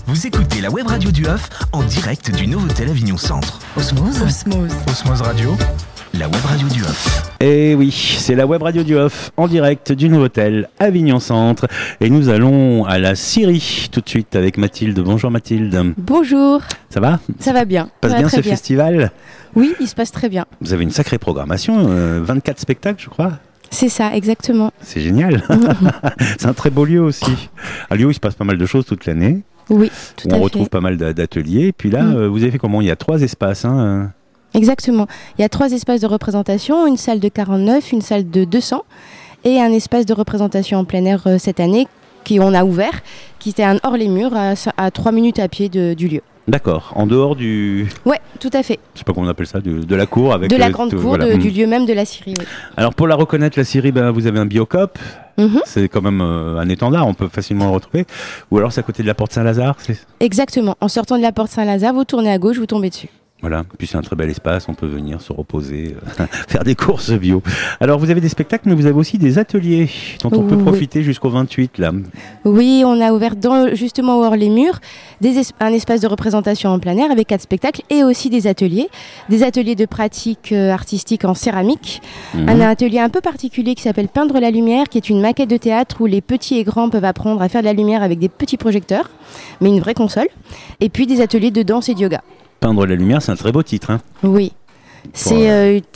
Vous écoutez la web radio du Off en direct du Novotel Avignon Centre. Osmose Radio. La web radio du Off. Et oui, c'est la web radio du Off en direct du Novotel Avignon Centre. Et nous allons à la Syrie tout de suite avec Mathilde. Bonjour Mathilde. Bonjour. Ça va ? Ça va bien. Passe bien ce festival ? Oui, il se passe très bien. Vous avez une sacrée programmation, 24 spectacles je crois ? C'est ça, exactement. C'est génial. C'est un très beau lieu aussi. Un lieu où il se passe pas mal de choses toute l'année. Oui, tout à fait. On retrouve pas mal d'ateliers. Et puis là, vous avez fait comment ? Il y a 3 espaces. Exactement. Il y a 3 espaces de représentation, une salle de 49, une salle de 200 et un espace de représentation en plein air cette année qu'on a ouvert, qui était un hors-les-murs à 3 minutes à pied du lieu. D'accord, en dehors du... Ouais, tout à fait. Je sais pas comment on appelle ça, de la cour avec... De la grande cour, du lieu même de la Syrie, oui. Alors pour la reconnaître, la Syrie, vous avez un Biocop, c'est quand même un étendard, on peut facilement le retrouver. Ou alors c'est à côté de la porte Saint-Lazare. Exactement, en sortant de la porte Saint-Lazare, vous tournez à gauche, vous tombez dessus. Voilà, puis c'est un très bel espace, on peut venir se reposer, faire des courses bio. Alors vous avez des spectacles, mais vous avez aussi des ateliers dont on peut profiter jusqu'au 28 là. Oui, on a ouvert justement au hors-les-murs un espace de représentation en plein air avec 4 spectacles et aussi des ateliers de pratique artistique en céramique. Un atelier un peu particulier qui s'appelle Peindre la lumière, qui est une maquette de théâtre où les petits et grands peuvent apprendre à faire de la lumière avec des petits projecteurs, mais une vraie console. Et puis des ateliers de danse et de yoga. Peindre la lumière, c'est un très beau titre. Hein. Oui, c'est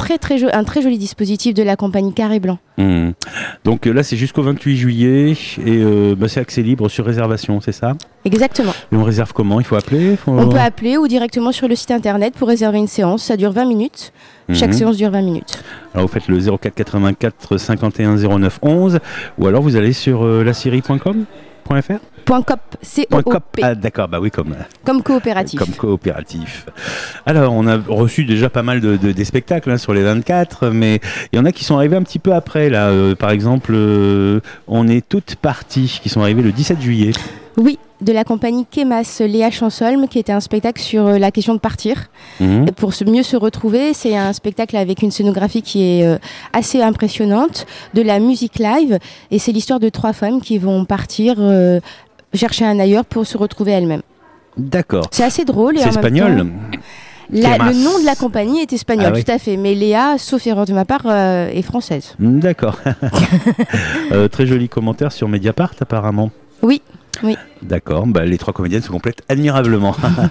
un très joli dispositif de la compagnie Carré Blanc. Donc là, c'est jusqu'au 28 juillet et c'est accès libre sur réservation, c'est ça ? Exactement. Et on réserve comment ? Il faut appeler ? On peut appeler ou directement sur le site internet pour réserver une séance. Ça dure 20 minutes. Chaque séance dure 20 minutes. Alors vous faites le 04 84 51 09 11 ou alors vous allez sur lasyrie.com.fr ? .coop, C-O-O-P. Ah d'accord, oui, comme coopératif. Comme coopératif. Alors, on a reçu déjà pas mal des spectacles sur les 24, mais il y en a qui sont arrivés un petit peu après. Là, par exemple, On est toutes parties, qui sont arrivés le 17 juillet. Oui, de la compagnie Kemas, Léa Chansolme, qui était un spectacle sur la question de partir. Et pour mieux se retrouver, c'est un spectacle avec une scénographie qui est assez impressionnante, de la musique live, et c'est l'histoire de 3 femmes qui vont partir chercher un ailleurs pour se retrouver elles-mêmes. D'accord. C'est assez drôle. C'est espagnol. Le nom de la compagnie est espagnol, tout à fait. Mais Léa, sauf erreur de ma part, est française. D'accord. Très joli commentaire sur Mediapart, apparemment. Oui. D'accord, les 3 comédiennes se complètent admirablement.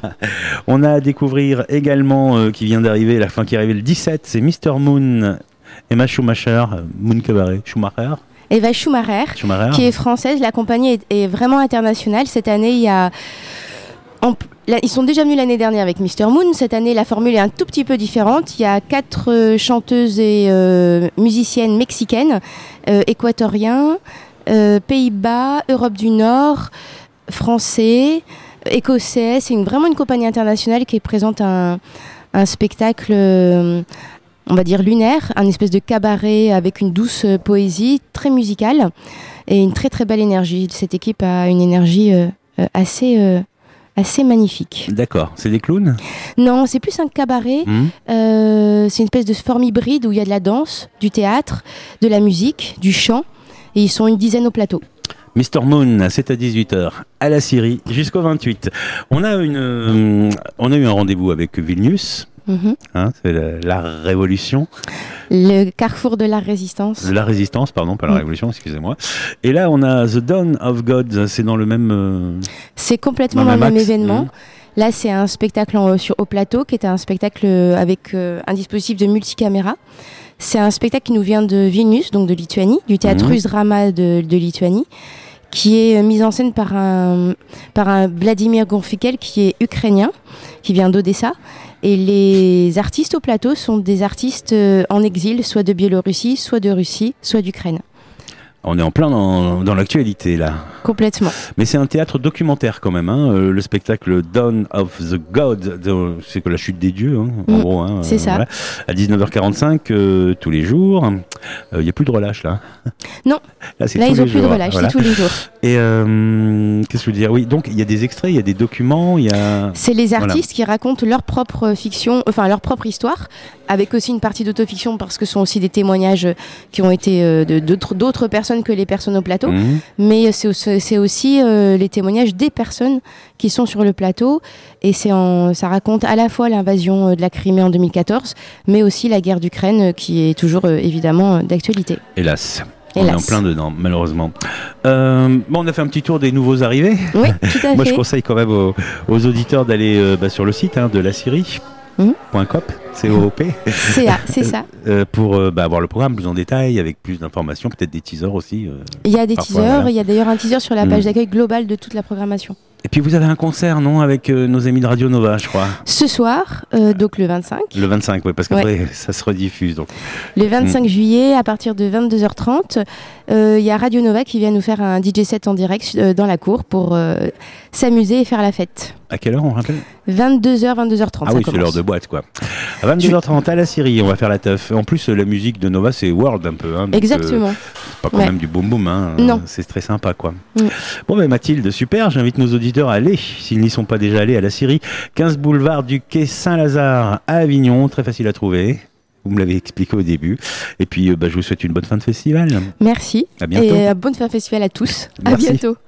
On a à découvrir également, qui vient d'arriver, qui est arrivé le 17, c'est Mr Moon, Emma Schumacher, Moon Cabaret, Schumacher. Eva Schumacher, qui est française. La compagnie est vraiment internationale. Cette année, ils sont déjà venus l'année dernière avec Mr Moon. Cette année, la formule est un tout petit peu différente. Il y a 4 chanteuses et musiciennes mexicaines, équatoriens, Pays-Bas, Europe du Nord, français, écossais. C'est vraiment une compagnie internationale qui présente un spectacle... on va dire lunaire, un espèce de cabaret avec une douce poésie, très musicale et une très très belle énergie. Cette équipe a une énergie assez magnifique. D'accord, c'est des clowns ? Non, c'est plus un cabaret. C'est une espèce de forme hybride où il y a de la danse, du théâtre, de la musique, du chant, et ils sont une dizaine au plateau. Mr Moon, c'est à 18h à la Syrie jusqu'au 28. On a eu un rendez-vous avec Vilnius. C'est la révolution. Le carrefour de la résistance. De la résistance, pardon, pas la révolution, excusez-moi. Et là, on a The Dawn of God, c'est dans le même... c'est complètement dans le même événement. Là, c'est un spectacle au plateau, qui était un spectacle avec un dispositif de multicaméra. C'est un spectacle qui nous vient de Vilnius, donc de Lituanie, du théâtre Russe Drama de Lituanie, qui est mise en scène par un Vladimir Gonfikel, qui est ukrainien, qui vient d'Odessa. Et les artistes au plateau sont des artistes en exil, soit de Biélorussie, soit de Russie, soit d'Ukraine. On est en plein dans l'actualité là. Complètement. Mais c'est un théâtre documentaire quand même. Le spectacle Dawn of the God, c'est que la chute des dieux, en gros. C'est ça. Voilà. À 19h45 tous les jours. Il n'y a plus de relâche là. Non. Là ils n'ont plus de relâche, c'est tous les jours. Et qu'est-ce que je veux dire ? Oui, donc il y a des extraits, il y a des documents, C'est les artistes qui racontent leur propre fiction, enfin leur propre histoire, avec aussi une partie d'autofiction parce que ce sont aussi des témoignages qui ont été d'autres personnes personnes que les personnes au plateau, mais c'est aussi les témoignages des personnes qui sont sur le plateau, et ça raconte à la fois l'invasion de la Crimée en 2014, mais aussi la guerre d'Ukraine qui est toujours évidemment d'actualité. Hélas. On est en plein dedans, malheureusement. On a fait un petit tour des nouveaux arrivés. Oui, tout à fait. Moi, je conseille quand même aux auditeurs d'aller sur le site de la Syrie. .coop, COOP. C'est ça. Pour avoir le programme plus en détail, avec plus d'informations, peut-être des teasers aussi. Il y a des teasers, voilà. Il y a d'ailleurs un teaser sur la page d'accueil globale de toute la programmation. Et puis vous avez un concert, non, avec nos amis de Radio Nova, je crois. Ce soir, donc le 25. Le 25, oui, parce qu'après ça se rediffuse. Donc. Le 25 juillet, à partir de 22h30, il y a Radio Nova qui vient nous faire un DJ set en direct dans la cour pour s'amuser et faire la fête. À quelle heure on rappelle ? 22h, 22h30. Ah oui, c'est l'heure de boîte, quoi. À 22h30 à la Syrie, on va faire la teuf. En plus, la musique de Nova, c'est world un peu. Donc, exactement. c'est pas quand même du boum boum. Non. C'est très sympa, quoi. Bon, Mathilde, super. J'invite nos auditeurs à aller, s'ils n'y sont pas déjà allés, à la Syrie. 15 boulevard du Quai Saint-Lazare à Avignon. Très facile à trouver. Vous me l'avez expliqué au début. Et puis, je vous souhaite une bonne fin de festival. Merci. À bientôt. Et bonne fin de festival à tous. Merci. À bientôt.